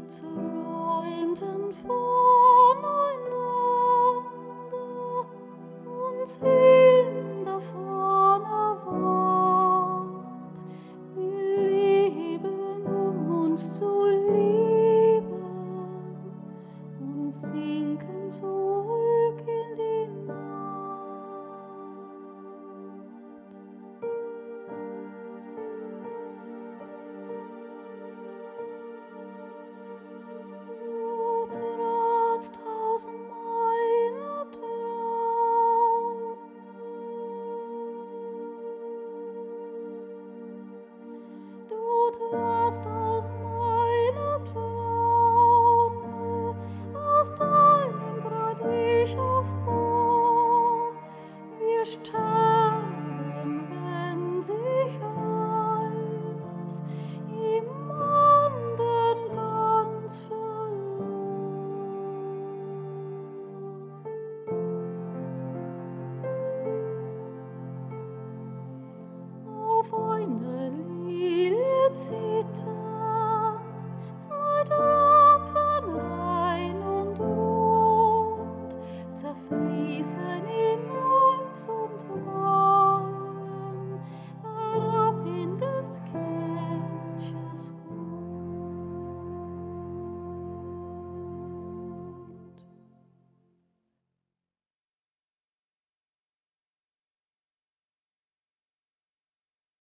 träumten voneinander und sind davon erwacht. Wir leben, uns zu lieben und sinken zurück in die Nacht. Du tratst aus meiner Traume. Du tratst aus meiner Traume, aus deinem trat ich hervor. Wir sterben, wenn sich eines im anderen ganz verlor. Auf eine Lilie zittert